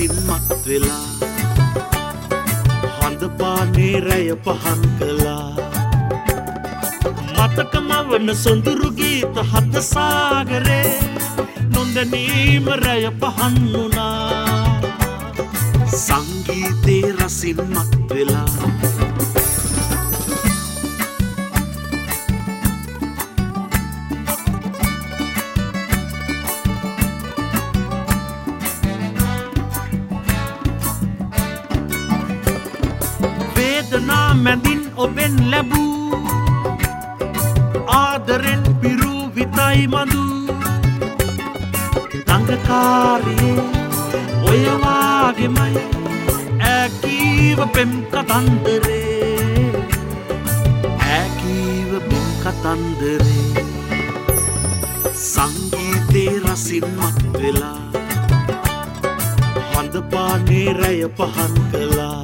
රසින් මත් වෙලා හඳ පානේ රැය පහන් කළා මතකම වන සොඳුරු ගීත හද සාගරේ නොදැනීම රැය පහන් වුණා සංගීතේ රසින් මත් වෙලා වේදනා මැදින් ඔබෙන් ලැබූ ආදරෙන් පිරූ විතයි මඳු දඟකාරියේ ඔය වාගෙමයි ඈකීව පෙම් කතන්දරේ ඈකීව පෙම් කතන්දරේ සංගීතේ රසින් මත් වෙලා හඳ පානේ රැය පහන් කළා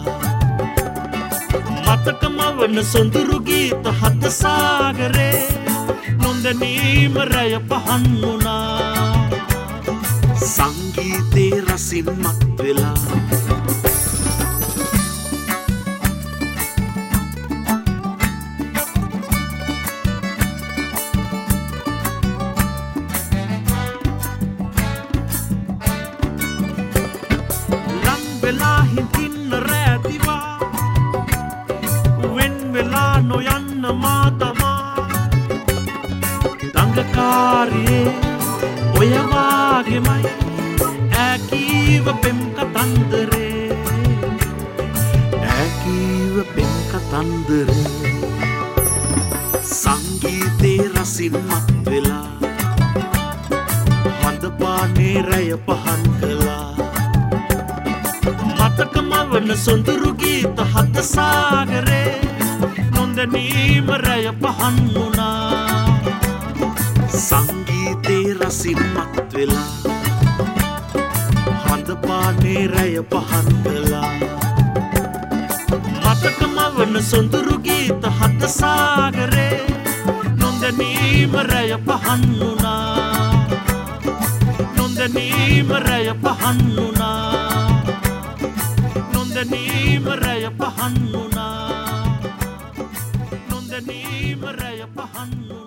මතකම වන සොඳුරු ගීත හද සාගරේ නොදැනීම රැය පහන් වුණා සංගීතේ රසින් මත් වෙලා ලං වෙලා හිඳින්න රැදිවා වෙලා නොයන්න මා තමා දඟකාරියේ ඔය වාගෙමයි ඈකීව පෙම් කතන්දරේ ඈකීව පෙම් කතන්දරේ සංගීතේ රසින් මත් වෙලා හඳ පානේ රැය පහන් කළා මතකම වන සොඳුරු ගීත හද සාගරේ නොදැනීම රැය පහන් වුණා සංගීතේ රසින් මත් වෙලා හඳ පානේ රැය පහන් කළා මතකම වන සොඳුරු ගීත හද සාගරේ නොදැනීම රැය පහන් වුණා නොදැනීම රැය පහන් වුණා නොදැනීම රැය පහන් වුණා නොදැනීම රැය පහන් වුණා